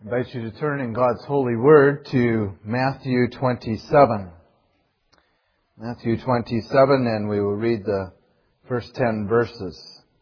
I invite you to turn in God's holy word to Matthew 27. Matthew 27, and we will read the first 10 verses.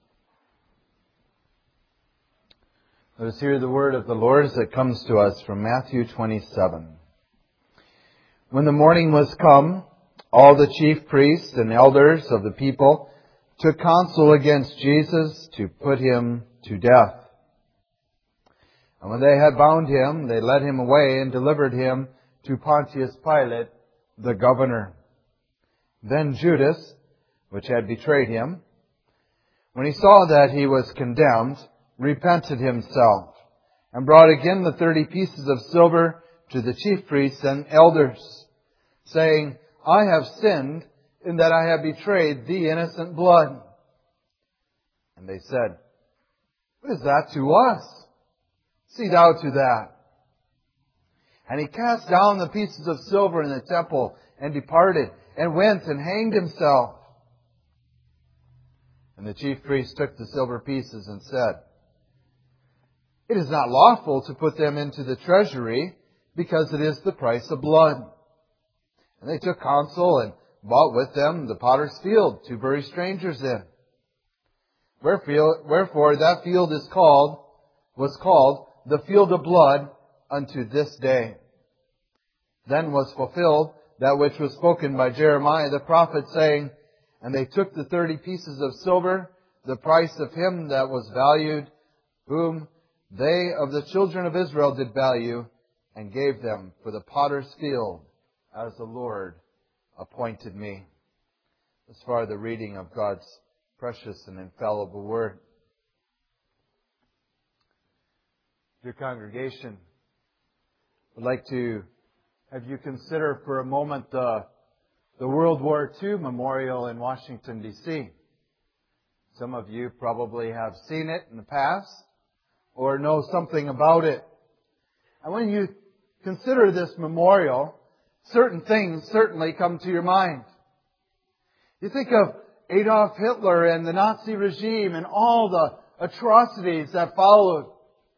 Let us hear the word of the Lord as it comes to us from Matthew 27. When the morning was come, all the chief priests and elders of the people took counsel against Jesus to put him to death. And when they had bound him, they led him away and delivered him to Pontius Pilate, the governor. Then Judas, which had betrayed him, when he saw that he was condemned, repented himself, and brought again the 30 pieces of silver to the chief priests and elders, saying, I have sinned in that I have betrayed the innocent blood. And they said, What is that to us? See thou to that. And he cast down the pieces of silver in the temple and departed and went and hanged himself. And the chief priest took the silver pieces and said, It is not lawful to put them into the treasury, because it is the price of blood. And they took counsel and bought with them the potter's field to bury strangers in. Wherefore that field was called the field of blood unto this day. Then was fulfilled that which was spoken by Jeremiah the prophet, saying, And they took the 30 pieces of silver, the price of him that was valued, whom they of the children of Israel did value, and gave them for the potter's field, as the Lord appointed me. As far the reading of God's precious and infallible word. Dear congregation, I'd like to have you consider for a moment the World War II memorial in Washington, D.C. Some of you probably have seen it in the past or know something about it. And when you consider this memorial, certain things certainly come to your mind. You think of Adolf Hitler and the Nazi regime and all the atrocities that followed.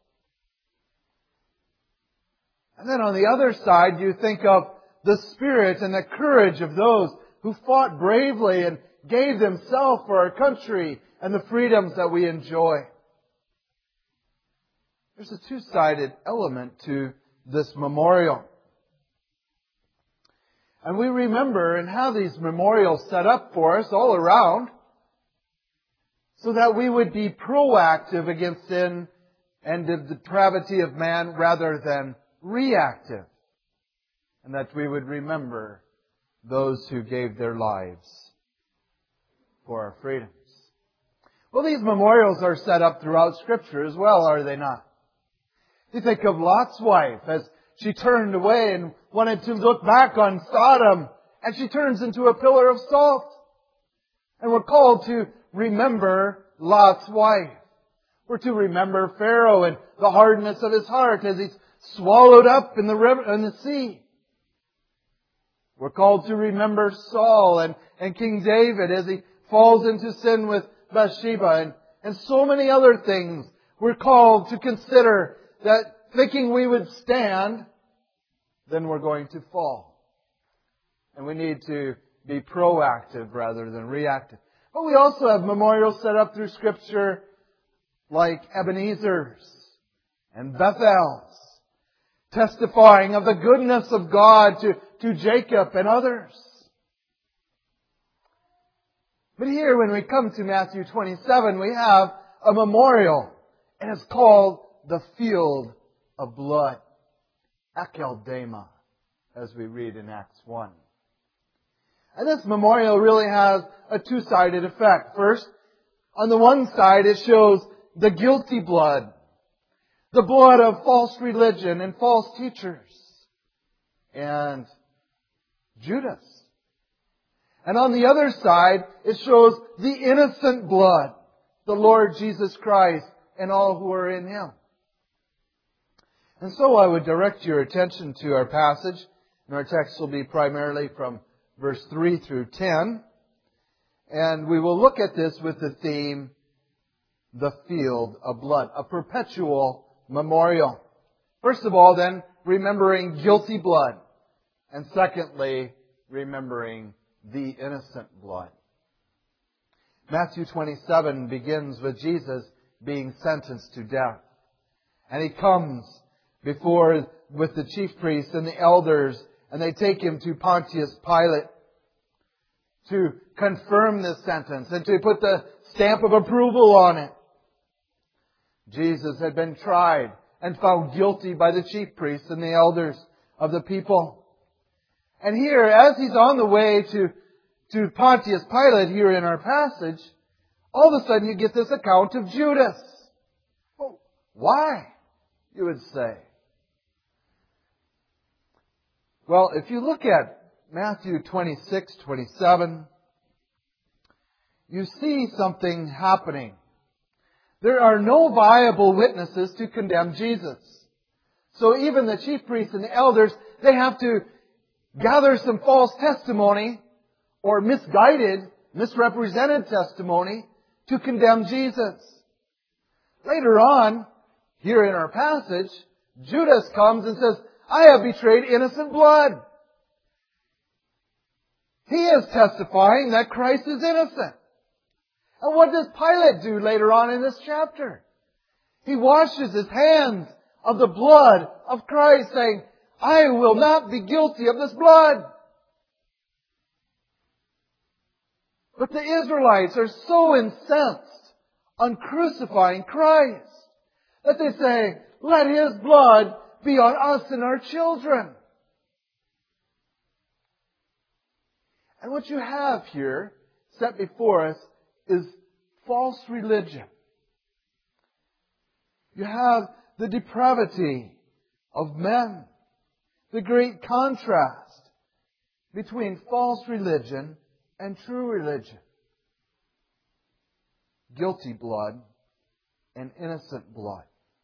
And then on the other side, you think of the spirit and the courage of those who fought bravely and gave themselves for our country and the freedoms that we enjoy. There's a two-sided element to this memorial. And we remember and have these memorials set up for us all around so that we would be proactive against sin and the depravity of man rather than reactive, and that we would remember those who gave their lives for our freedoms. Well, these memorials are set up throughout Scripture as well, are they not? You think of Lot's wife as she turned away and wanted to look back on Sodom, and she turns into a pillar of salt. And we're called to remember Lot's wife. We're to remember Pharaoh and the hardness of his heart as he's swallowed up in the river and the sea. We're called to remember Saul and King David as he falls into sin with Bathsheba and so many other things. We're called to consider that thinking we would stand, then we're going to fall. And we need to be proactive rather than reactive. But we also have memorials set up through Scripture like Ebenezer's and Bethel's, testifying of the goodness of God to Jacob and others. But here, when we come to Matthew 27, we have a memorial, and it's called the Field of Blood, Akeldama, as we read in Acts 1. And this memorial really has a two-sided effect. First, on the one side, it shows the guilty blood, the blood of false religion and false teachers, and Judas. And on the other side, it shows the innocent blood, the Lord Jesus Christ and all who are in Him. And so I would direct your attention to our passage, and our text will be primarily from verse 3 through 10. And we will look at this with the theme, the Field of Blood, a perpetual memorial. First of all, then, remembering guilty blood. And secondly, remembering the innocent blood. Matthew 27 begins with Jesus being sentenced to death. And He comes before with the chief priests and the elders, and they take Him to Pontius Pilate to confirm this sentence and to put the stamp of approval on it. Jesus had been tried and found guilty by the chief priests and the elders of the people. And here, as He's on the way to Pontius Pilate here in our passage, all of a sudden you get this account of Judas. Well, why, you would say? Well, if you look at Matthew 26:27, you see something happening. There are no viable witnesses to condemn Jesus. So even the chief priests and the elders, they have to gather some false testimony or misguided, misrepresented testimony to condemn Jesus. Later on, here in our passage, Judas comes and says, I have betrayed innocent blood. He is testifying that Christ is innocent. And what does Pilate do later on in this chapter? He washes his hands of the blood of Christ, saying, I will not be guilty of this blood. But the Israelites are so incensed on crucifying Christ that they say, let His blood be on us and our children. And what you have here set before us is false religion. You have the depravity of men, the great contrast between false religion and true religion. Guilty blood and innocent blood.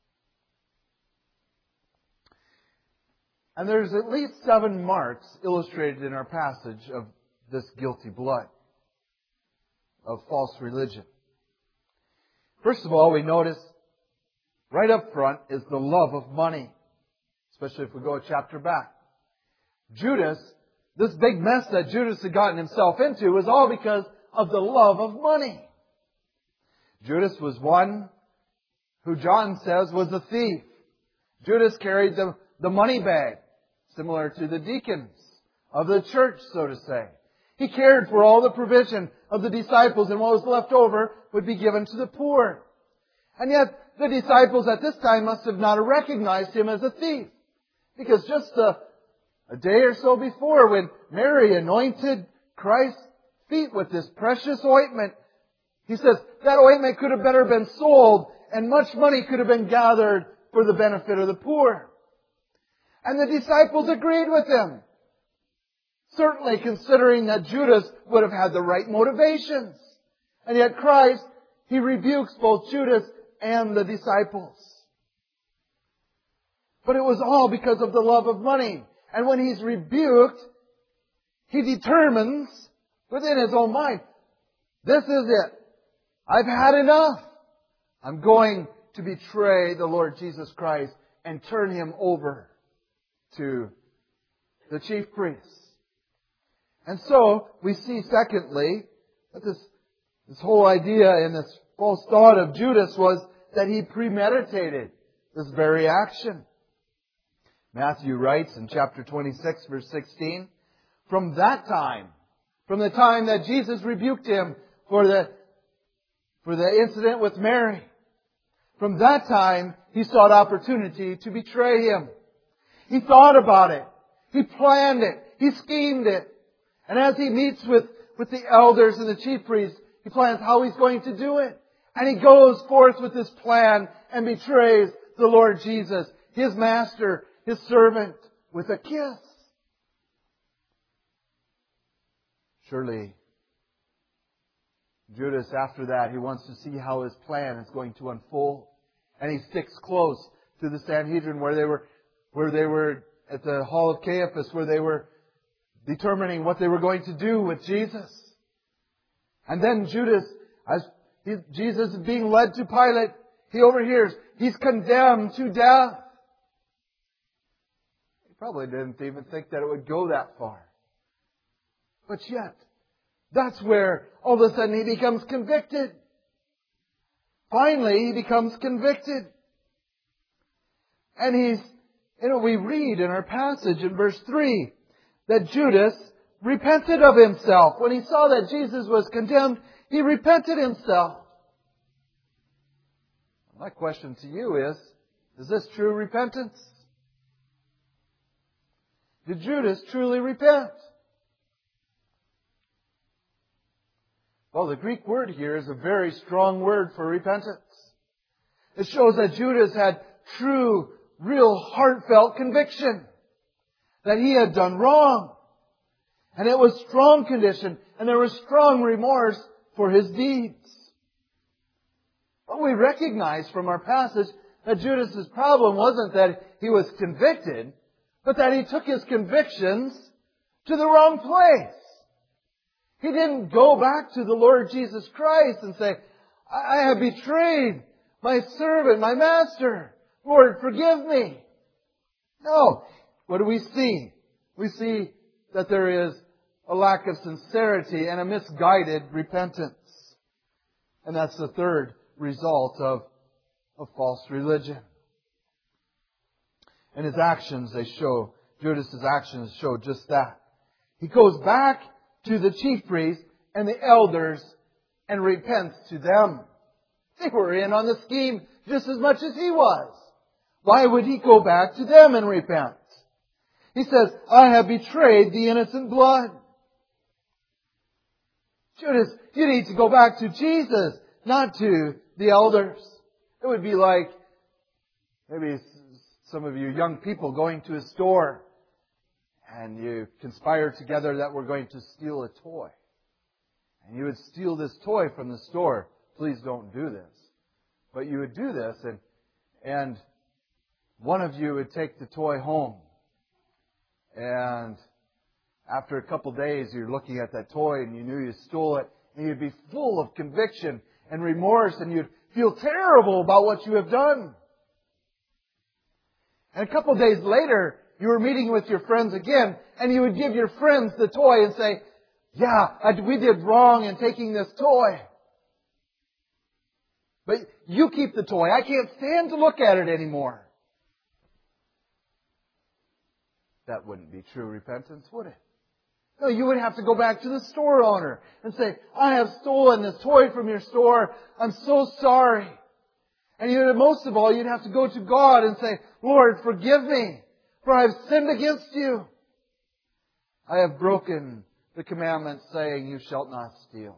And there's at least 7 marks illustrated in our passage of this guilty blood of false religion. First of all, we notice right up front is the love of money, especially if we go a chapter back. Judas, this big mess that Judas had gotten himself into was all because of the love of money. Judas was one who John says was a thief. Judas carried the money bag, similar to the deacons of the church, so to say. He cared for all the provision of the disciples, and what was left over would be given to the poor. And yet, the disciples at this time must have not recognized him as a thief. Because just a day or so before, when Mary anointed Christ's feet with this precious ointment, he says that ointment could have better been sold, and much money could have been gathered for the benefit of the poor. And the disciples agreed with him. Certainly considering that Judas would have had the right motivations. And yet Christ, He rebukes both Judas and the disciples. But it was all because of the love of money. And when He's rebuked, He determines within His own mind, this is it. I've had enough. I'm going to betray the Lord Jesus Christ and turn Him over to the chief priests. And so, we see secondly, that this whole idea and this false thought of Judas was that he premeditated this very action. Matthew writes in chapter 26, verse 16, from that time, from the time that Jesus rebuked him for the incident with Mary, from that time he sought opportunity to betray Him. He thought about it. He planned it. He schemed it. And as he meets with the elders and the chief priests, he plans how he's going to do it. And he goes forth with this plan and betrays the Lord Jesus, His Master, His servant, with a kiss. Surely, Judas, after that, he wants to see how his plan is going to unfold. And he sticks close to the Sanhedrin where they were at the Hall of Caiaphas, where they were determining what they were going to do with Jesus. And then Judas, as Jesus is being led to Pilate, he overhears, he's condemned to death. probably didn't even think that it would go that far. But yet, that's where all of a sudden he becomes convicted. Finally, he becomes convicted. And we read in our passage in verse 3 that Judas repented of himself. When he saw that Jesus was condemned, he repented himself. My question to you is this true repentance? Did Judas truly repent? Well, the Greek word here is a very strong word for repentance. It shows that Judas had true, real, heartfelt conviction that he had done wrong. And it was strong condition, and there was strong remorse for his deeds. But we recognize from our passage that Judas's problem wasn't that he was convicted, but that he took his convictions to the wrong place. He didn't go back to the Lord Jesus Christ and say, I have betrayed my servant, my master. Lord, forgive me. No. What do we see? We see that there is a lack of sincerity and a misguided repentance. And that's the third result of false religion. And his actions, Judas' actions show just that. He goes back to the chief priests and the elders and repents to them. They were in on the scheme just as much as he was. Why would he go back to them and repent? He says, I have betrayed the innocent blood. Judas, you need to go back to Jesus, not to the elders. It would be like maybe some of you young people going to a store and you conspire together that we're going to steal a toy. And you would steal this toy from the store. Please don't do this. But you would do this and one of you would take the toy home. And after a couple days, you're looking at that toy and you knew you stole it. And you'd be full of conviction and remorse and you'd feel terrible about what you have done. And a couple days later, you were meeting with your friends again and you would give your friends the toy and say, we did wrong in taking this toy. But you keep the toy. I can't stand to look at it anymore. That wouldn't be true repentance, would it? No, you would have to go back to the store owner and say, I have stolen this toy from your store. I'm so sorry. And most of all, you'd have to go to God and say, Lord, forgive me, for I have sinned against you. I have broken the commandment saying, you shalt not steal.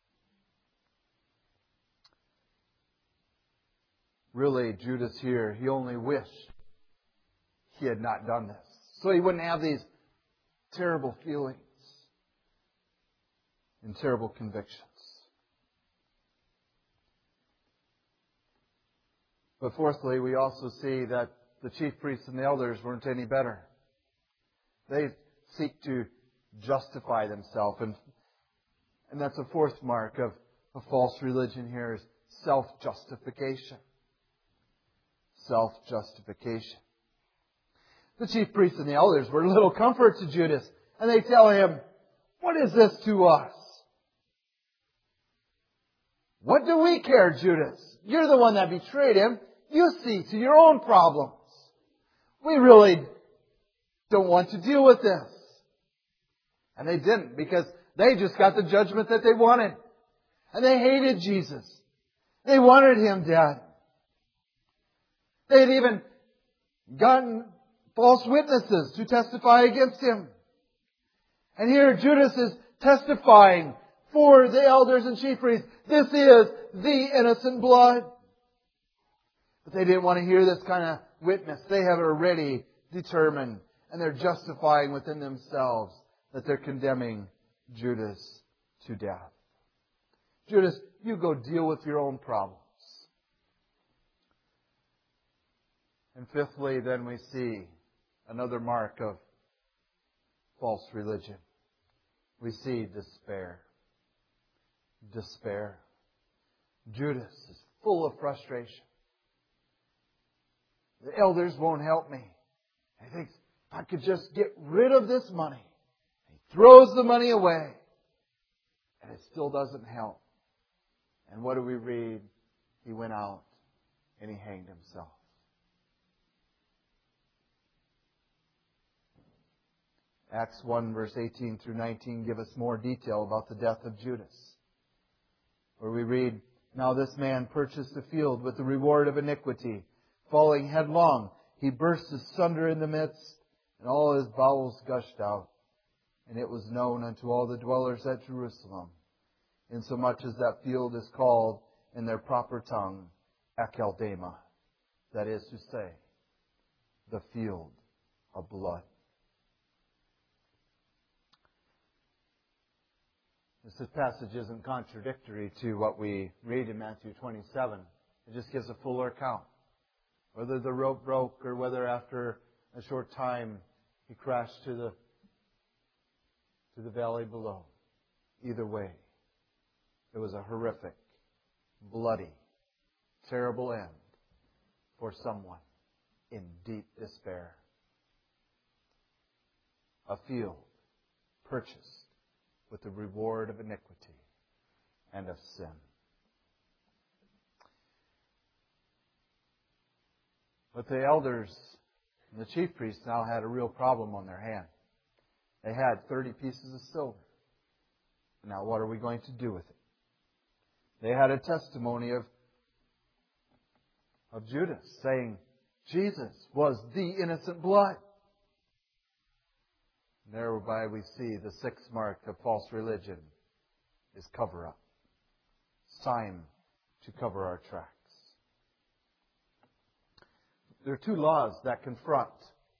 Really, Judas here, he only wished he had not done this. So he wouldn't have these terrible feelings and terrible convictions. But fourthly, we also see that the chief priests and the elders weren't any better. They seek to justify themselves. And that's a fourth mark of false religion here is self-justification. Self-justification. The chief priests and the elders were a little comfort to Judas. And they tell him, what is this to us? What do we care, Judas? You're the one that betrayed him. You see to your own problems. We really don't want to deal with this. And they didn't because they just got the judgment that they wanted. And they hated Jesus. They wanted Him dead. They had even gotten false witnesses to testify against Him. And here Judas is testifying for the elders and chief priests. This is the innocent blood. But they didn't want to hear this kind of witness. They have already determined and they're justifying within themselves that they're condemning Judas to death. Judas, you go deal with your own problems. And fifthly, then we see another mark of false religion. We see despair. Despair. Judas is full of frustration. The elders won't help me. And he thinks, if I could just get rid of this money. He throws the money away. And it still doesn't help. And what do we read? He went out and he hanged himself. Acts 1 verse 18 through 19 give us more detail about the death of Judas. Where we read, "Now this man purchased a field with the reward of iniquity. Falling headlong, he burst asunder in the midst, and all his bowels gushed out. And it was known unto all the dwellers at Jerusalem, insomuch as that field is called in their proper tongue Akeldama, that is to say, the field of blood." This passage isn't contradictory to what we read in Matthew 27. It just gives a fuller account. Whether the rope broke or whether after a short time he crashed to the valley below. Either way, it was a horrific, bloody, terrible end for someone in deep despair. A field purchased with the reward of iniquity and of sin. But the elders and the chief priests now had a real problem on their hand. They had 30 pieces of silver. Now what are we going to do with it? They had a testimony of Judas saying Jesus was the innocent blood. Thereby we see the sixth mark of false religion is cover-up. Sign to cover our tracks. There are two laws that confront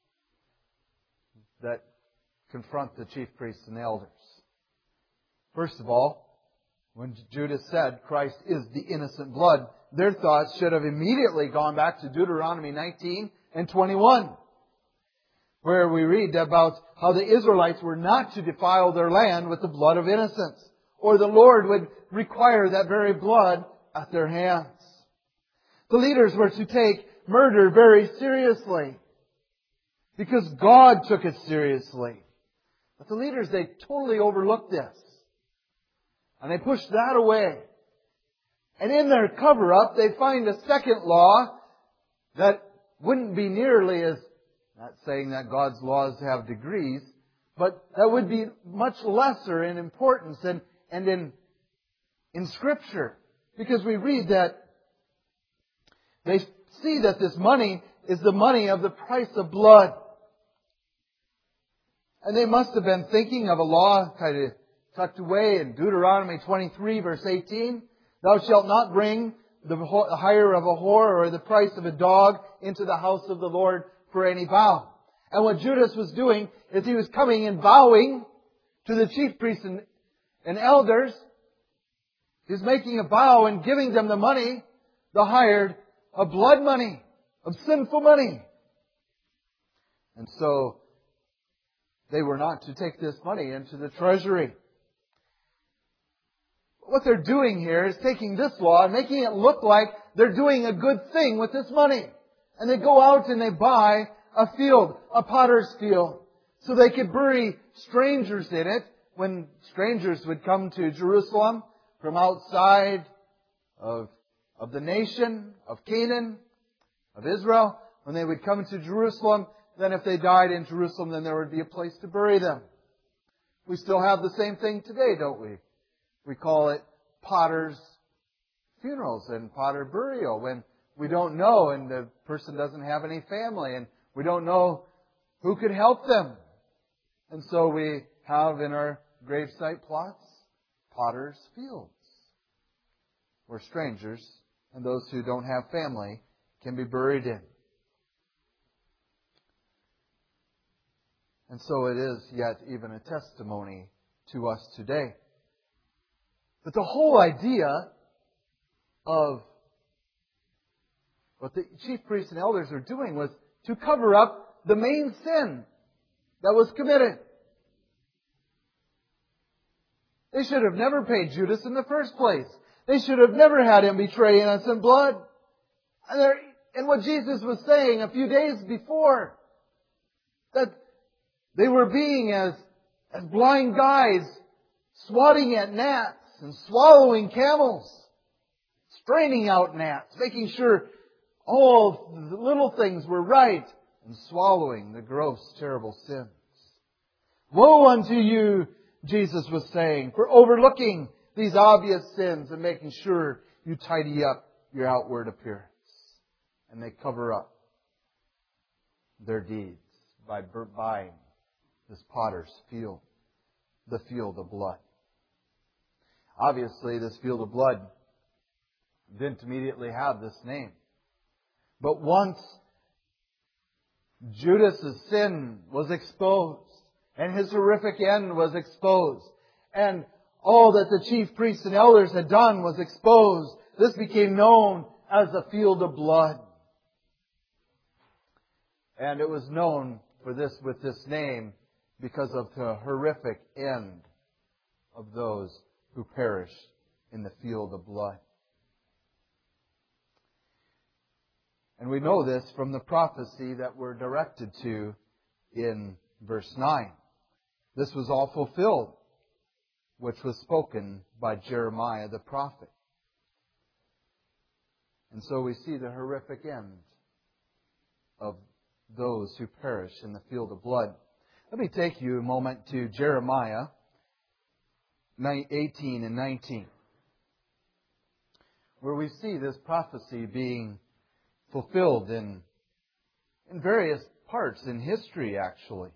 the chief priests and elders. First of all, when Judas said Christ is the innocent blood, their thoughts should have immediately gone back to Deuteronomy 19 and 21. Where we read about how the Israelites were not to defile their land with the blood of innocents, or the Lord would require that very blood at their hands. The leaders were to take murder very seriously, because God took it seriously. But the leaders, they totally overlooked this. And they pushed that away. And in their cover-up, they find a second law that wouldn't be nearly as, not saying that God's laws have degrees, but that would be much lesser in importance and in Scripture. Because we read that they see that this money is the money of the price of blood. And they must have been thinking of a law kind of tucked away in Deuteronomy 23 verse 18. "Thou shalt not bring the hire of a whore or the price of a dog into the house of the Lord for any vow." And what Judas was doing is he was coming and vowing to the chief priests and elders. He was making a vow and giving them the money, the hired, of blood money, of sinful money. And so they were not to take this money into the treasury. What they're doing here is taking this law and making it look like they're doing a good thing with this money. And they go out and they buy a field, a potter's field, so they could bury strangers in it when strangers would come to Jerusalem from outside of the nation of Canaan, of Israel. When they would come to Jerusalem, then if they died in Jerusalem, then there would be a place to bury them. We still have the same thing today, don't we? We call it potter's funerals and potter burial when we don't know and the person doesn't have any family and we don't know who could help them. And so we have in our gravesite plots potter's fields where strangers and those who don't have family can be buried in. And so it is yet even a testimony to us today. But the whole idea of what the chief priests and elders are doing was to cover up the main sin that was committed. They should have never paid Judas in the first place. They should have never had him betray innocent blood. And what Jesus was saying a few days before, that They were being as blind guides, swatting at gnats and swallowing camels, straining out gnats, making sure all the little things were right, and swallowing the gross, terrible sins. Woe unto you, Jesus was saying, for overlooking these obvious sins and making sure you tidy up your outward appearance. And they cover up their deeds by buying this potter's field, the field of blood. Obviously, this field of blood didn't immediately have this name. But once Judas' sin was exposed, and his horrific end was exposed, and all that the chief priests and elders had done was exposed, this became known as the field of blood. And it was known for this with this name because of the horrific end of those who perished in the field of blood. And we know this from the prophecy that we're directed to in verse 9. This was all fulfilled, which was spoken by Jeremiah the prophet. And so we see the horrific end of those who perish in the field of blood. Let me take you a moment to Jeremiah 18 and 19, where we see this prophecy being fulfilled in various parts in history, actually.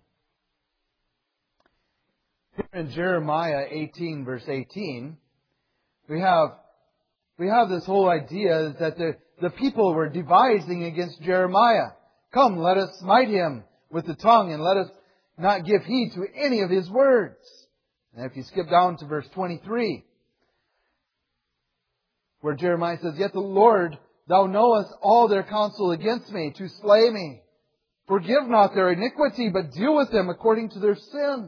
Here in Jeremiah 18, verse 18, we have this whole idea that the people were devising against Jeremiah. Come, let us smite him with the tongue, and let us not give heed to any of his words. And if you skip down to verse 23, where Jeremiah says, Yet the Lord, Thou knowest all their counsel against me, to slay me. Forgive not their iniquity, but deal with them according to their sin.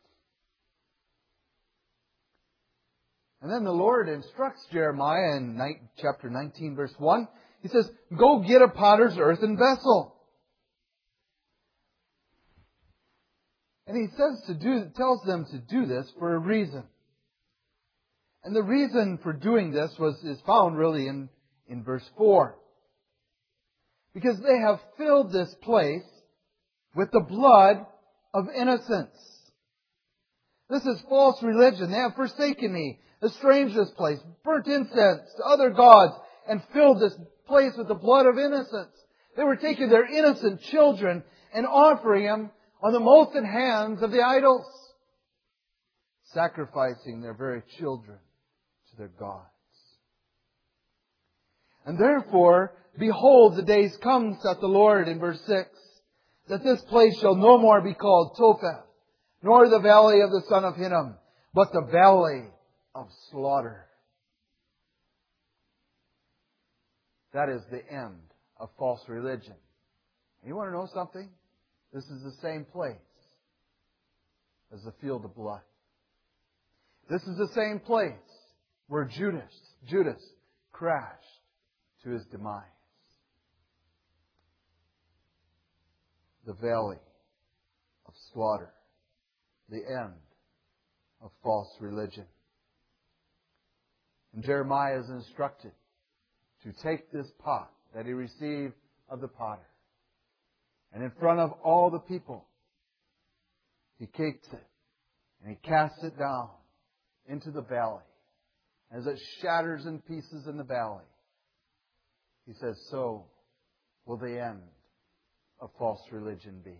And then the Lord instructs Jeremiah in chapter 19, verse 1. He says, Go get a potter's earthen vessel. And he tells them to do this for a reason. And the reason for doing this is found really in verse 4. Because they have filled this place with the blood of innocents. This is false religion. They have forsaken me, estranged this place, burnt incense to other gods, and filled this place with the blood of innocents. They were taking their innocent children and offering them on the molten hands of the idols, sacrificing their very children to their gods. And therefore, behold, the days come, saith the Lord in verse 6, that this place shall no more be called Topheth, nor the valley of the son of Hinnom, but the valley of slaughter. That is the end of false religion. You want to know something? This is the same place as the field of blood. This is the same place where Judas crashed to his demise. The valley of slaughter. The end of false religion. And Jeremiah is instructed to take this pot that he received of the potter, and in front of all the people, he takes it and he casts it down into the valley. As it shatters in pieces in the valley, he says, so will the end of false religion be.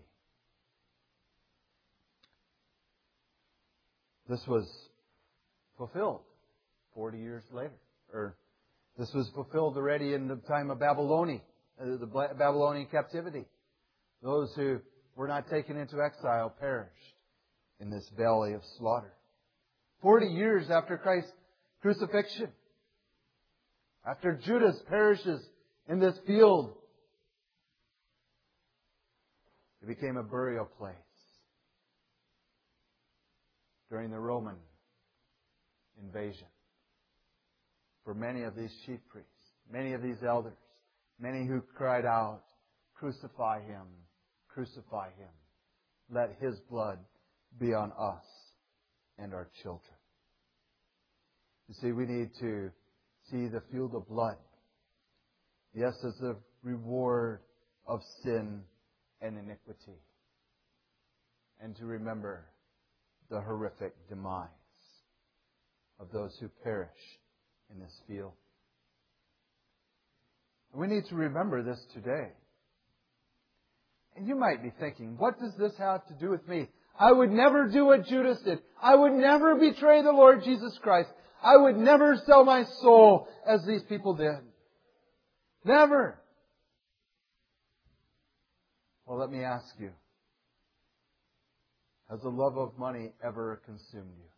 This was fulfilled 40 years later. Or this was fulfilled already in the time of Babylonia, the Babylonian captivity. Those who were not taken into exile perished in this valley of slaughter. 40 years after Christ's crucifixion, after Judas perishes in this field, it became a burial place during the Roman invasion for many of these chief priests, many of these elders, many who cried out, crucify him, let His blood be on us and our children. You see, we need to see the field of blood, yes, as the reward of sin and iniquity, and to remember the horrific demise of those who perish in this field. We need to remember this today. And you might be thinking, what does this have to do with me? I would never do what Judas did. I would never betray the Lord Jesus Christ. I would never sell my soul as these people did. Never. Well, let me ask you, has the love of money ever consumed you?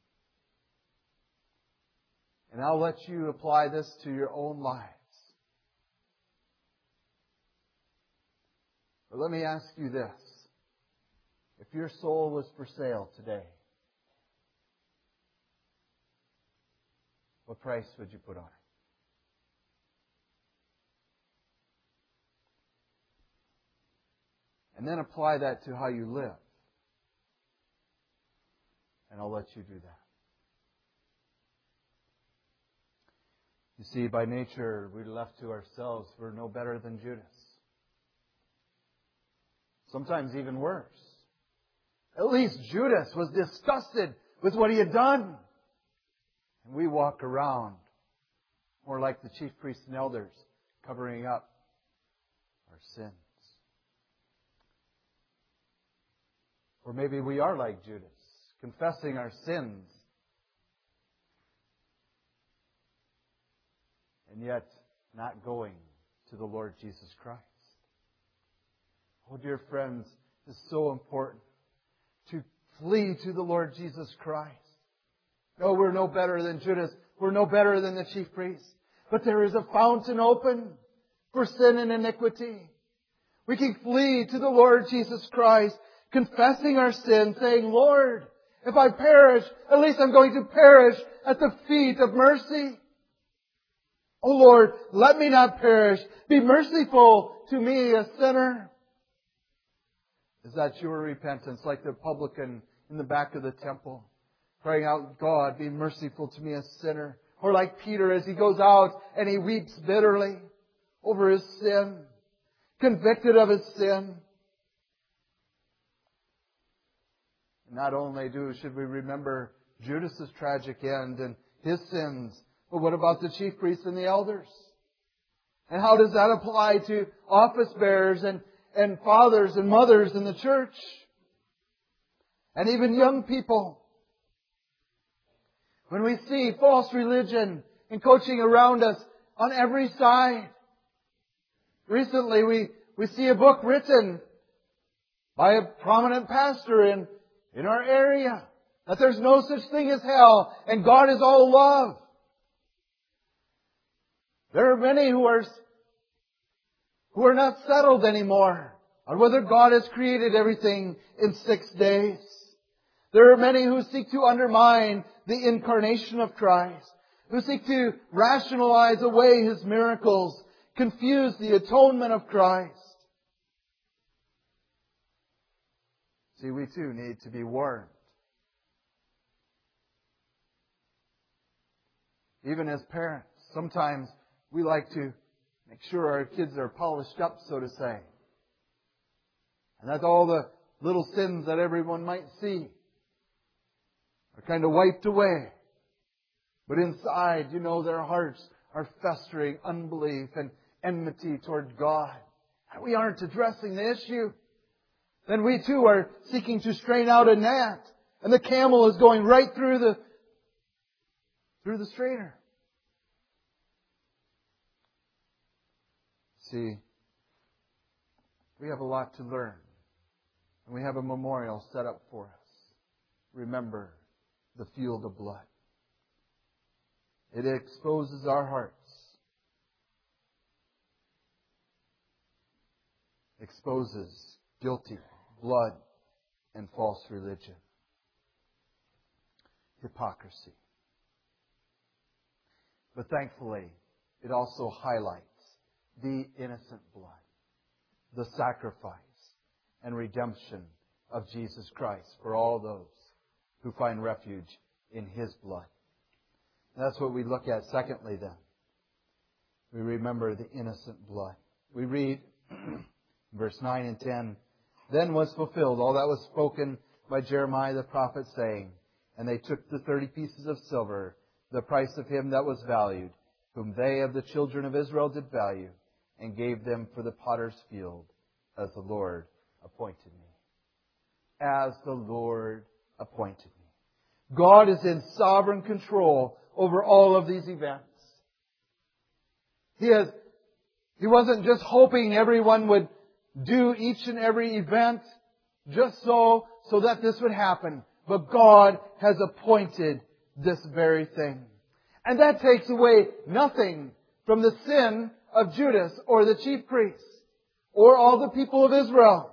And I'll let you apply this to your own lives. But let me ask you this. If your soul was for sale today, what price would you put on it? And then apply that to how you live. And I'll let you do that. You see, by nature, we're left to ourselves. We're no better than Judas. Sometimes even worse. At least Judas was disgusted with what he had done. And we walk around more like the chief priests and elders, covering up our sins. Or maybe we are like Judas, confessing our sins, and yet not going to the Lord Jesus Christ. Oh, dear friends, it's so important to flee to the Lord Jesus Christ. No, we're no better than Judas. We're no better than the chief priests. But there is a fountain open for sin and iniquity. We can flee to the Lord Jesus Christ, confessing our sin, saying, Lord, if I perish, at least I'm going to perish at the feet of mercy. Oh Lord, let me not perish. Be merciful to me, a sinner. Is that your repentance, like the publican in the back of the temple, crying out, God, be merciful to me, a sinner? Or like Peter as he goes out and he weeps bitterly over his sin, convicted of his sin. Not only should we remember Judas' tragic end and his sins, but what about the chief priests and the elders? And how does that apply to office bearers and fathers and mothers in the church? And even young people. When we see false religion encroaching around us on every side. Recently we see a book written by a prominent pastor in our area, that there's no such thing as hell and God is all love. There are many who are not settled anymore on whether God has created everything in 6 days. There are many who seek to undermine the incarnation of Christ, who seek to rationalize away His miracles, confuse the atonement of Christ. See, we too need to be warned. Even as parents, sometimes we like to make sure our kids are polished up, so to say. And that all the little sins that everyone might see are kind of wiped away. But inside, their hearts are festering unbelief and enmity toward God. And we aren't addressing the issue. Then we too are seeking to strain out a gnat, and the camel is going right through the strainer. See, we have a lot to learn. And we have a memorial set up for us. Remember the field of blood. It exposes our hearts. Exposes guilty blood and false religion. Hypocrisy. But thankfully, it also highlights the innocent blood, the sacrifice and redemption of Jesus Christ for all those who find refuge in His blood. That's what we look at secondly then. We remember the innocent blood. We read verse 9 and 10, "Then was fulfilled all that was spoken by Jeremiah the prophet, saying, And they took the 30 pieces of silver, the price of him that was valued, whom they of the children of Israel did value, and gave them for the potter's field, as the Lord appointed me." As the Lord appointed me. God is in sovereign control over all of these events. He wasn't just hoping everyone would do each and every event just so that this would happen. But God has appointed this very thing. And that takes away nothing from the sin of Judas or the chief priests or all the people of Israel.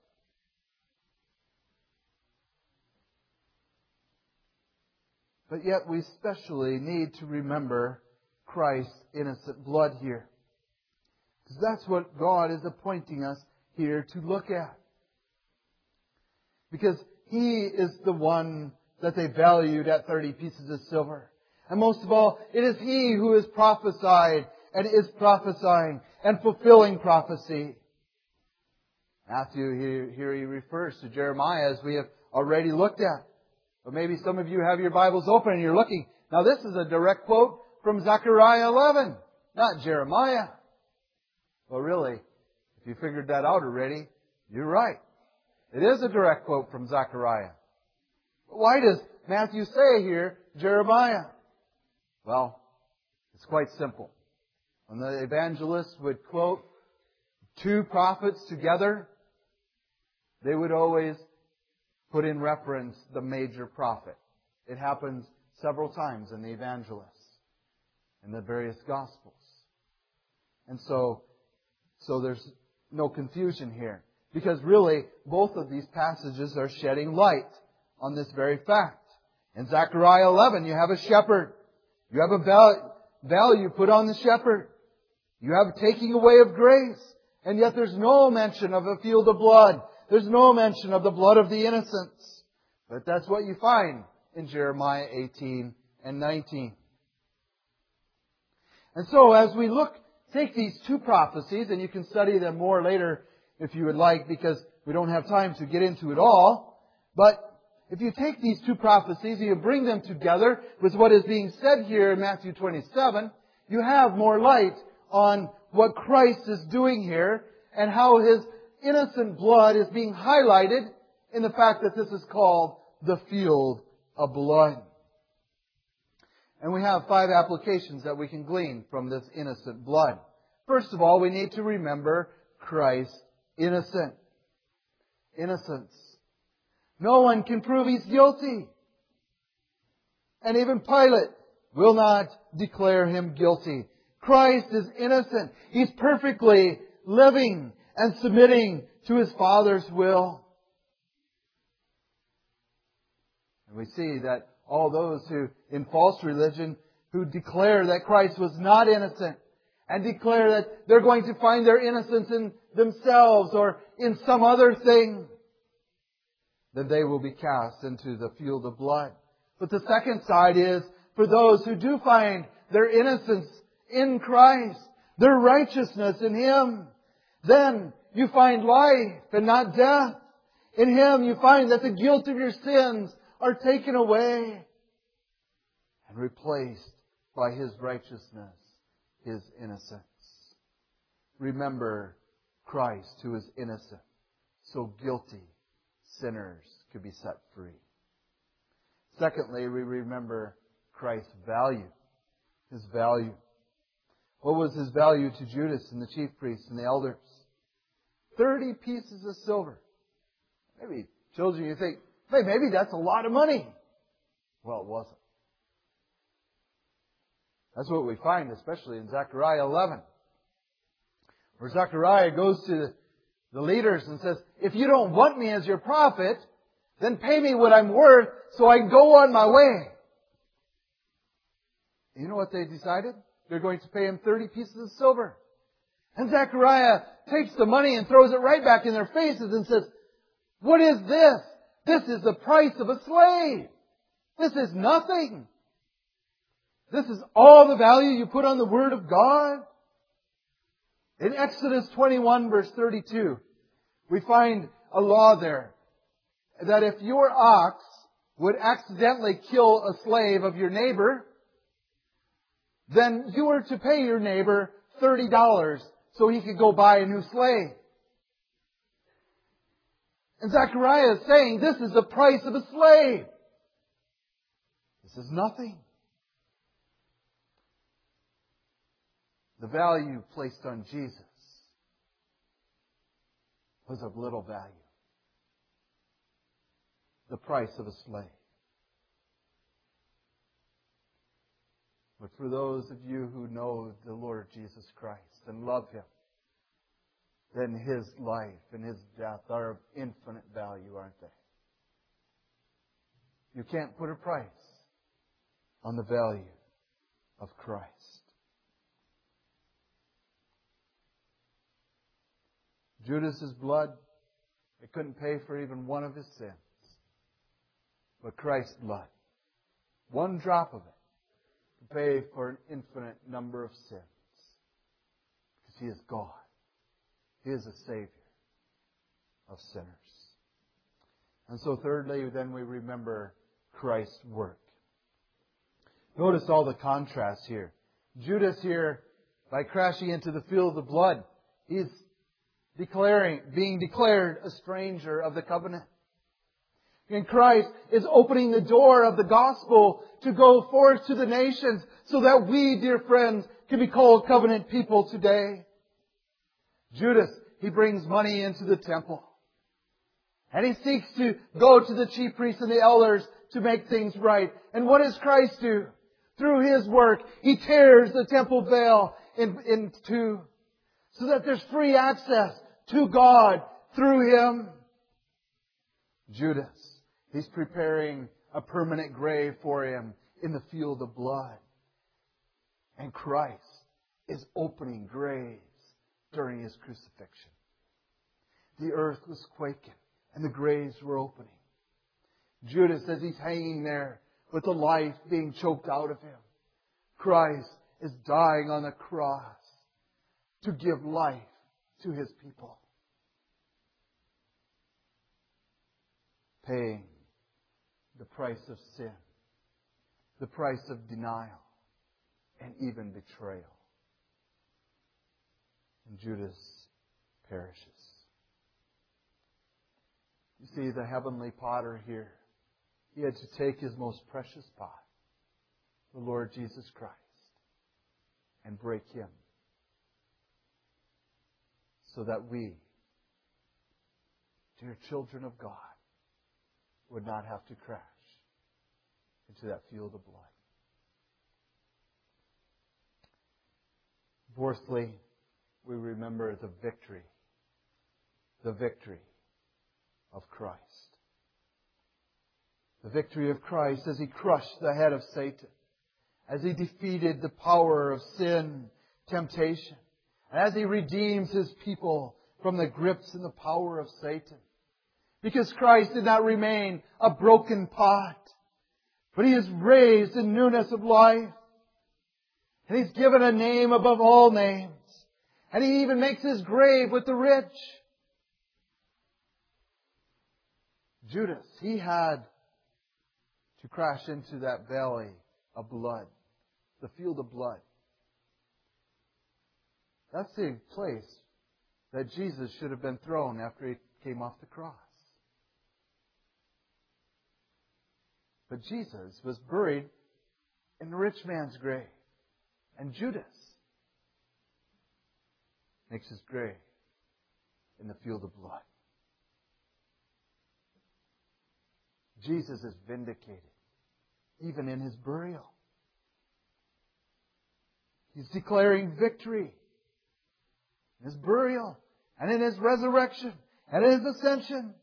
But yet we especially need to remember Christ's innocent blood here. Because that's what God is appointing us here to look at. Because He is the one that they valued at 30 pieces of silver. And most of all, it is He who has prophesied and is prophesying and fulfilling prophecy. Matthew, here he refers to Jeremiah, as we have already looked at. But maybe some of you have your Bibles open and you're looking. Now this is a direct quote from Zechariah 11, not Jeremiah. Well, really, if you figured that out already, you're right. It is a direct quote from Zechariah. But why does Matthew say here Jeremiah? Well, it's quite simple. When the evangelists would quote two prophets together, they would always put in reference the major prophet. It happens several times in the evangelists, in the various Gospels. And so there's no confusion here. Because really, both of these passages are shedding light on this very fact. In Zechariah 11, you have a shepherd. You have a value put on the shepherd. You have taking away of grace. And yet there's no mention of a field of blood. There's no mention of the blood of the innocents. But that's what you find in Jeremiah 18 and 19. And so as we take these two prophecies, and you can study them more later if you would like, because we don't have time to get into it all. But if you take these two prophecies and you bring them together with what is being said here in Matthew 27, you have more light on what Christ is doing here and how His innocent blood is being highlighted in the fact that this is called the field of blood. And we have 5 applications that we can glean from this innocent blood. First of all, we need to remember Christ's innocence. No one can prove He's guilty. And even Pilate will not declare Him guilty. Christ is innocent. He's perfectly living and submitting to His Father's will. And we see that all those who, in false religion, who declare that Christ was not innocent and declare that they're going to find their innocence in themselves or in some other thing, then they will be cast into the field of blood. But the second side is for those who do find their innocence in Christ, their righteousness in Him. Then you find life and not death. In Him you find that the guilt of your sins are taken away and replaced by His righteousness, His innocence. Remember Christ, who is innocent, so guilty sinners could be set free. Secondly, we remember Christ's value. His value. What was His value to Judas and the chief priests and the elders? 30 pieces of silver. Maybe, children, you think, hey, maybe that's a lot of money. Well, it wasn't. That's what we find, especially in Zechariah 11. Where Zechariah goes to the leaders and says, if you don't want me as your prophet, then pay me what I'm worth so I can go on my way. You know what they decided? They're going to pay him 30 pieces of silver. And Zechariah takes the money and throws it right back in their faces and says, What is this? This is the price of a slave. This is nothing. This is all the value you put on the Word of God. In Exodus 21 verse 32, we find a law there that if your ox would accidentally kill a slave of your neighbor, then you were to pay your neighbor $30 so he could go buy a new slave. And Zechariah is saying, this is the price of a slave. This is nothing. The value placed on Jesus was of little value. The price of a slave. But for those of you who know the Lord Jesus Christ and love Him, then His life and His death are of infinite value, aren't they? You can't put a price on the value of Christ. Judas's blood, it couldn't pay for even one of his sins. But Christ's blood, one drop of it, to pay for an infinite number of sins. Because He is God. He is a Savior of sinners. And so thirdly, then we remember Christ's work. Notice all the contrast here. Judas here, by crashing into the field of blood, he's being declared a stranger of the covenant. And Christ is opening the door of the gospel to go forth to the nations so that we, dear friends, can be called covenant people today. Judas, he brings money into the temple. And he seeks to go to the chief priests and the elders to make things right. And what does Christ do? Through His work, He tears the temple veil in two so that there's free access to God through Him. Judas, he's preparing a permanent grave for him in the field of blood. And Christ is opening graves during His crucifixion. The earth was quaking and the graves were opening. Judas, as he's hanging there with the life being choked out of him, Christ is dying on the cross to give life to His people. Paying the price of sin, the price of denial, and even betrayal. And Judas perishes. You see, the heavenly potter here, he had to take his most precious pot, the Lord Jesus Christ, and break Him so that we, dear children of God, would not have to crash into that field of blood. Fourthly, we remember the victory of Christ. The victory of Christ as He crushed the head of Satan, as He defeated the power of sin, temptation, and as He redeems His people from the grips and the power of Satan. Because Christ did not remain a broken pot, but He is raised in newness of life. And He's given a name above all names. And He even makes His grave with the rich. Judas, he had to crash into that valley of blood, the field of blood. That's the place that Jesus should have been thrown after He came off the cross. But Jesus was buried in the rich man's grave. And Judas makes his grave in the field of blood. Jesus is vindicated even in His burial. He's declaring victory in His burial and in His resurrection and in His ascension.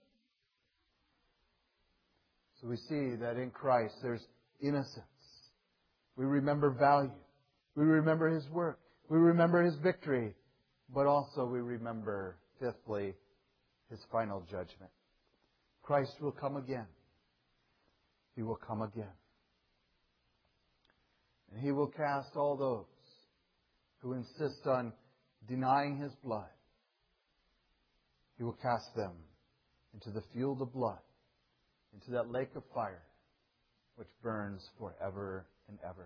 So we see that in Christ there's innocence. We remember value. We remember His work. We remember His victory. But also we remember, fifthly, His final judgment. Christ will come again. He will come again. And He will cast all those who insist on denying His blood. He will cast them into the field of blood, into that lake of fire, which burns forever and ever.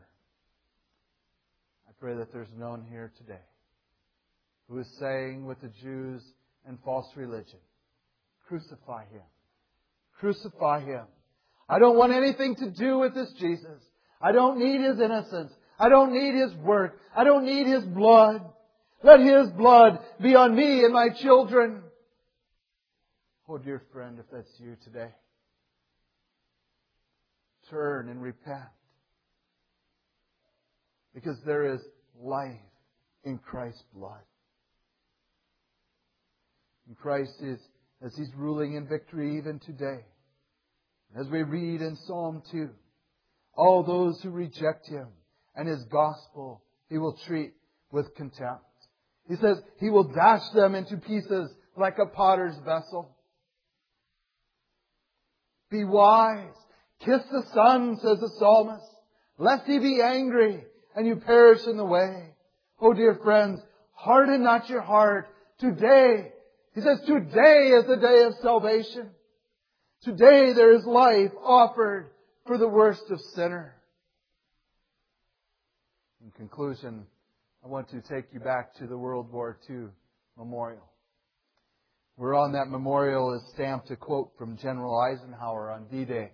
I pray that there's no one here today who is saying with the Jews and false religion, crucify Him. Crucify Him. I don't want anything to do with this Jesus. I don't need His innocence. I don't need His work. I don't need His blood. Let His blood be on me and my children. Oh, dear friend, if that's you today, turn and repent. Because there is life in Christ's blood. And Christ is, as He's ruling in victory even today. As we read in Psalm 2, all those who reject Him and His gospel, He will treat with contempt. He says He will dash them into pieces like a potter's vessel. Be wise. Kiss the Son, says the psalmist, lest He be angry and you perish in the way. Oh, dear friends, harden not your heart. Today, He says, today is the day of salvation. Today there is life offered for the worst of sinner. In conclusion, I want to take you back to the World War II memorial. Where on that memorial is stamped a quote from General Eisenhower on D-Day.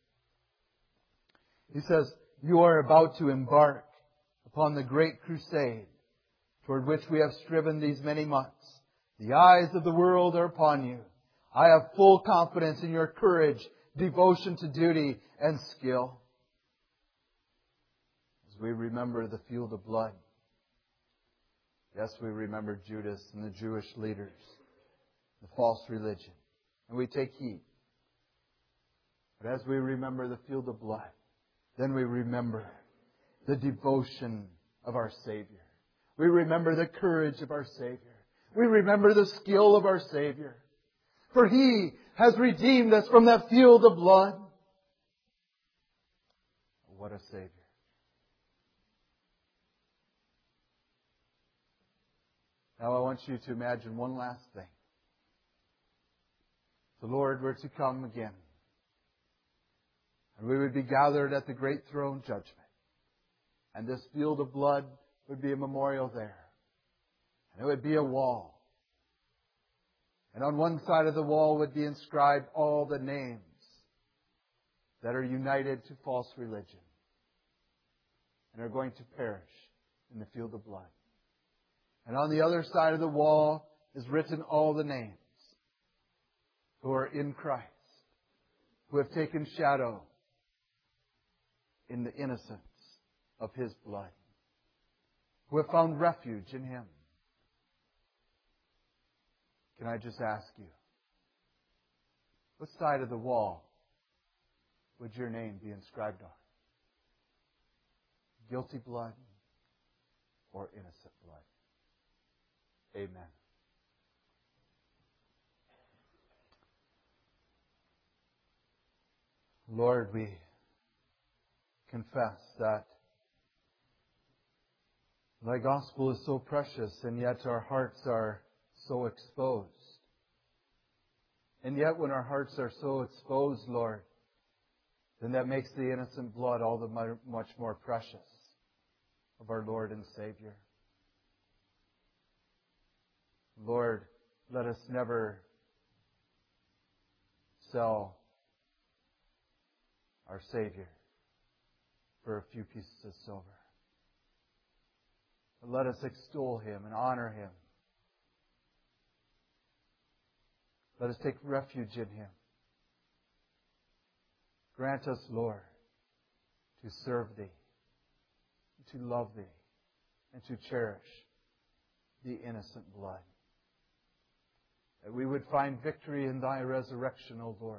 He says, "You are about to embark upon the great crusade toward which we have striven these many months. The eyes of the world are upon you. I have full confidence in your courage, devotion to duty, and skill." As we remember the field of blood, yes, we remember Judas and the Jewish leaders, the false religion, and we take heed. But as we remember the field of blood, then we remember the devotion of our Savior. We remember the courage of our Savior. We remember the skill of our Savior. For He has redeemed us from that field of blood. What a Savior. Now I want you to imagine one last thing. The Lord were to come again, and we would be gathered at the great throne judgment. And this field of blood would be a memorial there. And it would be a wall. And on one side of the wall would be inscribed all the names that are united to false religion and are going to perish in the field of blood. And on the other side of the wall is written all the names who are in Christ, who have taken shadow in the innocence of His blood, who have found refuge in Him. Can I just ask you, what side of the wall would your name be inscribed on? Guilty blood or innocent blood? Amen. Lord, we confess that Thy gospel is so precious, and yet our hearts are so exposed. And yet when our hearts are so exposed, Lord, then that makes the innocent blood all the much more precious of our Lord and Savior. Lord, let us never sell our Savior for a few pieces of silver. But let us extol Him and honor Him. Let us take refuge in Him. Grant us, Lord, to serve Thee, to love Thee, and to cherish the innocent blood. That we would find victory in Thy resurrection, O Lord.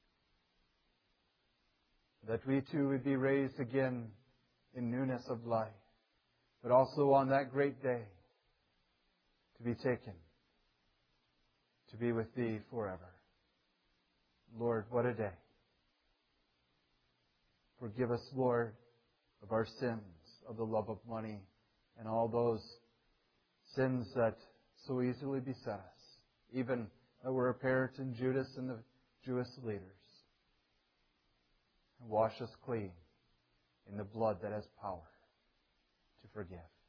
That we too would be raised again in newness of life, but also on that great day to be taken to be with Thee forever. Lord, what a day. Forgive us, Lord, of our sins, of the love of money, and all those sins that so easily beset us, even that were apparent in Judas and the Jewish leaders. And wash us clean in the blood that has power to forgive.